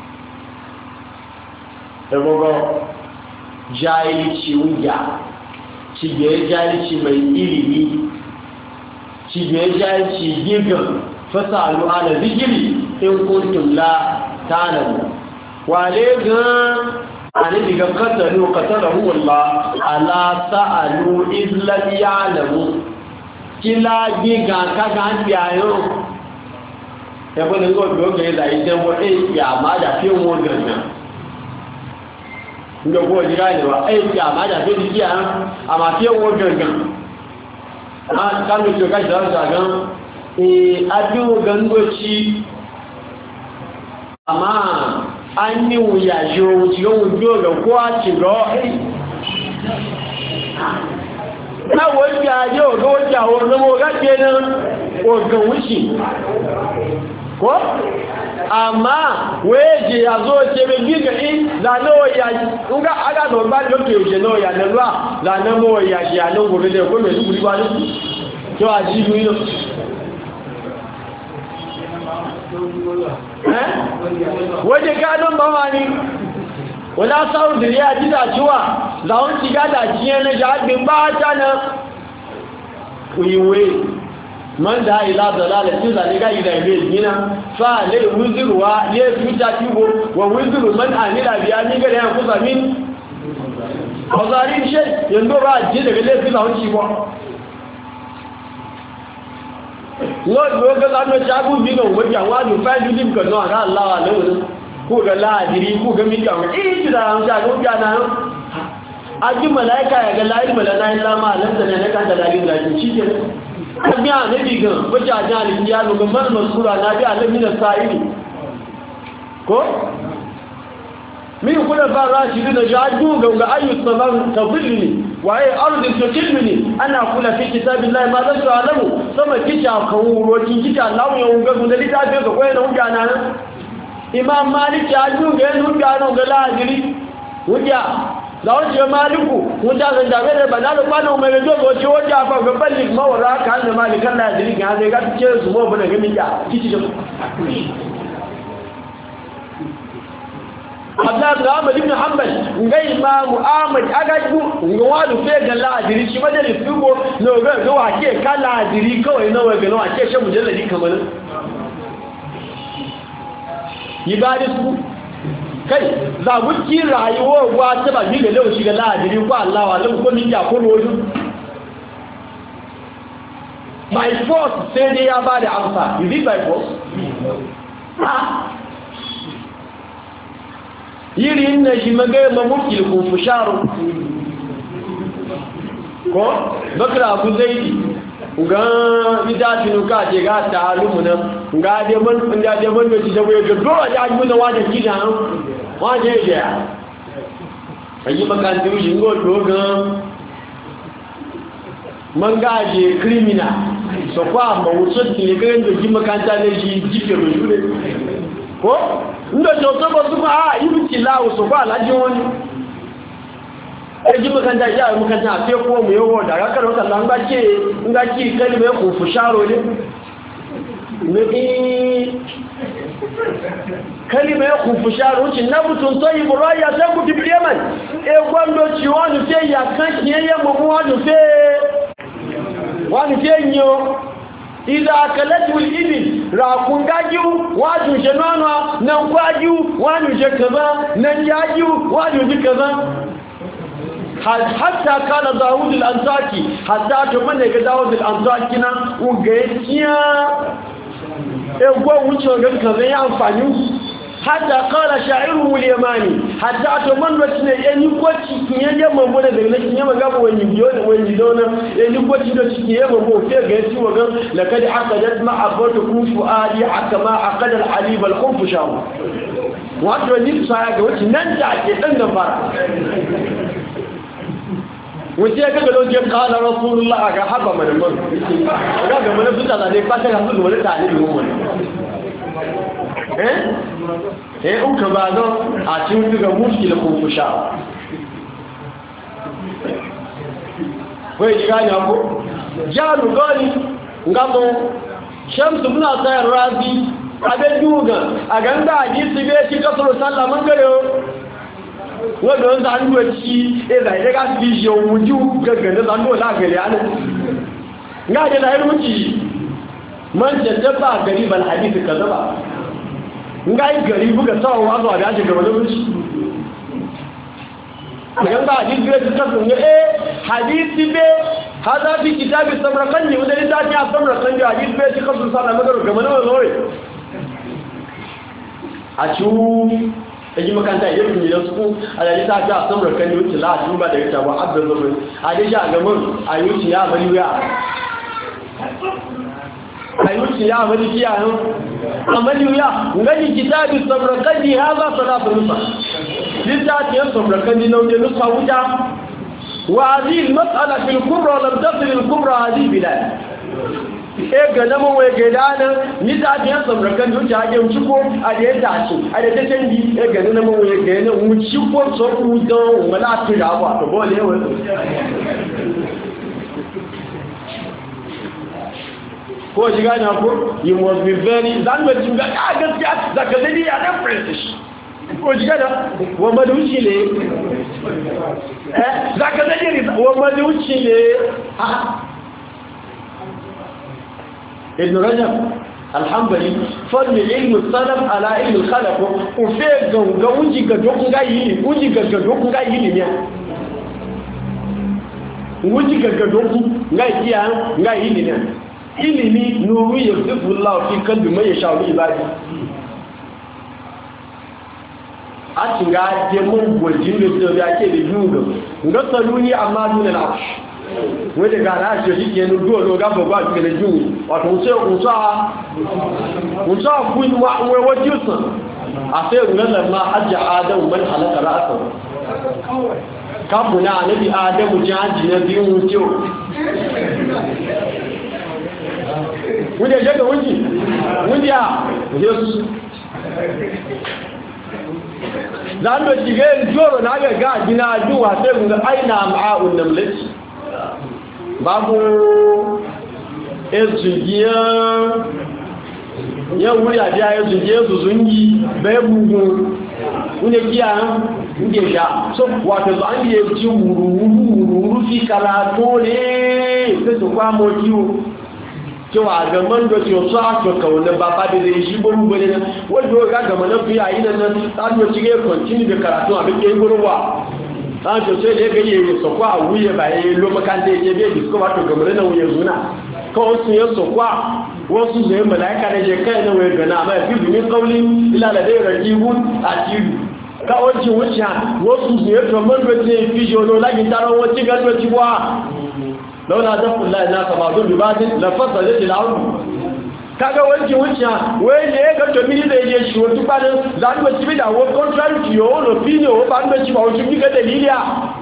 ẹgbọ́gọ́ jahilci wuya cibiyar jahilci mai ilimi cibiyar jahilci gigan fasalu ala zikiri in kuntum la ta'lamu wale gan ani diga qatalahu wallah ala sa'alu illa ya'lamu kila giga kaga biayo e bo ne go ge la ide wo e ya ma da fi wo ganna ndo go jira ne wa e ya ma da fi di ya ama fi wo ganna kan mi ka da gan adu gangoci amma an ni wuya jo ti o wujo ga ko a ti ro na wo ti aje o go ti awon no mo ga je na o gan wuci ko amma weje yazo ce be giga za no ya nga aga no ba lo ke je no ya na lwa za na mo ya ya no go de ko me du ba ni jo aji du yo waje gadon bawani wala saur da ya ji dacewa zawon shiga da jiya na jabin ba ta na kuyiwe man da ila dalala tin da ne ga ida ne gina fa le wuzurwa le fita tibo wa wuzuru man amila biya ni ga ya kusa min azarin shay yando ba ji daga le fi zawon shi ba lord ga zanu jabu bi no wajen wani fadi dim ka no ga Allah wa lawo ko ga ladiri ko ga mi ga ji da an ja go na aji malaika ya ga layi malana illa ma lam da ne kan da layi da shi ke abiya ne bi ga wajen jali ya no ga man masura na bi alamin da sa'ili ko min kula ba rashidi da jaju ga ayyus saman tafilni waye ardin tukilni ana kula fi kitabillahi ma zan alamu sama kica kawuro kin kica lawo ya unga da litafi ga koyi na unga nan imam malik ya ju ga unga nan ga ladiri unga lawo ce maliku unga zan da ga banalo bana mai do go ce unga fa ga ballik mawara ka da malikan ladiri ga zai ga ce su mo bana ga miya kici da Abdullah Ahmad ibn Hanbal ngai Imam Ahmad agaju ngwadu fe ga ladiri shi majalis dugo no ga wake ka ladiri kawai nawa ga nawa ke shi mujalladi kamar ibadi su kai za wuki rayuwa wa ta ba bi ga lawo shi ga ladiri ko Allah wa lam ko min ja ko roju by force sai dai ya ba da amsa you did by force yiri na shi magaya mamukil kufusharu ko bakra abu zaidi ga idafinu ka je ga ta'alumu nan ga de man da de man da shi da waye ga dole ya ji mun waje kina waje ya ayi makan du shi ngo doga man ga je criminal so kwa ma wuce ne ga da ji makanta ne shi jike rujure ko ndo joto bo su ba yi ti lawo so ba laji woni eji makanta ya makanta fe ko mu yowo da ga karo Allah nga ki kalme ku fusharo ne ne kalme ku fusharo ci na butun to ibraya ta ku dibiyaman e gwando ci wonu fe ya kan ki ye mu wonu fe nyo idza akalatu al-ibil raqun gajiu waju janana nan kwajiu waju je kaza nan jajiu waju je kaza hatta kana Dawud al-Ansaki hatta to man ga Dawud al-Ansaki na ugaiya ego wuce ga kaza ya amfani hatta qala sha'iruhu al-yamani hatta to man wacce yani kwaci kiyaye mambo da daga kiyaye magaba wani biyo da wani dona yani kwaci da kiyaye mambo sai ga shi wagan laqad aqadat ma abatu kufu ali akama aqada al-halib al-khuf shaw wato ni sai ga wacce nan da ke dan da fara wuce ya kaga lokacin kala rasulullah ga haba mana mun ga mana fita da dai fata ga su wani tare da mu uka ba don a cikin ga mushkil ko kusha wai gani ko jalu gani ngamo shamsu ibn asayr razi abe duga a ganda hadisi be ci kasoro sallaman gare wanda wanda an doci da ya ga bi je wuju gaggane zan do la gare ana ga da da ruci man jaddaba gariban hadisi kazaba ngai gari buga sawa wazo da ake gaba da ruci kan ba hadisi be ta sun hadisi be hada fi kitab samarqandi wanda da ta samarqandi hadisi be ta kasu sana magana gaba da lore a ciu yaji makanta idan kun yi su alali ta ta samarqandi wuce la a ba da ita ba abda zuwa a dai ja gaban ayuci ya bari wuya ayuci ya bari kiyayen amaliya ngani kitabi samarqandi hada salatu nusa littafin samarqandi nauke nusa wuta wa hadhihi almas'ala fil kubra lam tasil al kubra hadhihi bilad ga namu wai ga dana littafin samarqandi wuta ake ciko a da yadda ce a da tangi ga namu wai ga na wuci ko so ku don wala tira ba to bole wai ko shiga na ko you must be very that way you ga gaskiya da ka dai ya da french ko shiga da wa maduci ne da ka dai wa maduci ne ibn rajab alhamdulillah fadl ilm salaf ala ilm khalaf o fe ga unji ga dokun ga yi unji ga dokun ga yi ne unji ga dokun ga yi ga yi ne ilimi nuru ya zufu Allah fi kalbi mai ya sha'u ibadi a shiga jemun gwajin da ya ke da juga ga saluni amma nuna na wadda ga na shi shi ke nudu wani gaba ba ke da juga wato wuce kun wajen sun a sai runar ma hajji adamu man halaka ra'asar kafuna nabi adamu jaji na biyun wuce wunde je ga wundi a yesu zando shige joro na ga gina duwa sai ga aina ma'un namlati babu ezugiya ya wuri a biya ezugiya zuzungi bai bugu wunde kiya wunde sha so wato an yi ji wuru fi kalato ne sai su kwamo kiwo cewa gaman da ke su aka kauna ba ba da zai shi buru bane na wanda ga gama na fiye a yi nan an da cike kontinu da karatu a duk yayin gurwa an to sai da ga yi so kwa wuye ba yayi lo makanta yake bai disko ba to gama na wuye zuna ko su ya so kwa wasu zai malaika da je kai na wuye gana amma fi bi min qawli ila la dai rajibun atidu ka wancin wuciya wasu zai to man da ce fi jono la gitaro wacce ga to ci wa launa da kullai na kama don bibadin la fasada til aun kaga wanki wuciya wai ne ga to mini da yake shi wato badan zan ba ci da wo contrary to your opinion wo ban ba ci ba wuci kika daliliya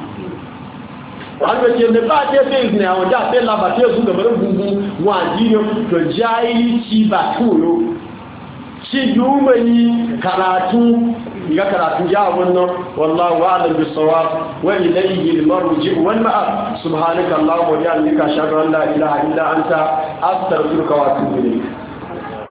an ba ce ne ba ce sai ne a wanda sai la ba ce su da barin gungun wa jiyo to jayi ci ba koyo ci dumani karatu ga karatu ya wannan wallahu a'lam bis-sawab wa ilayhi al-marji' wal ma'ab subhanaka allahumma wa bihamdika ashhadu an la ilaha illa anta astaghfiruka wa atubu ilayk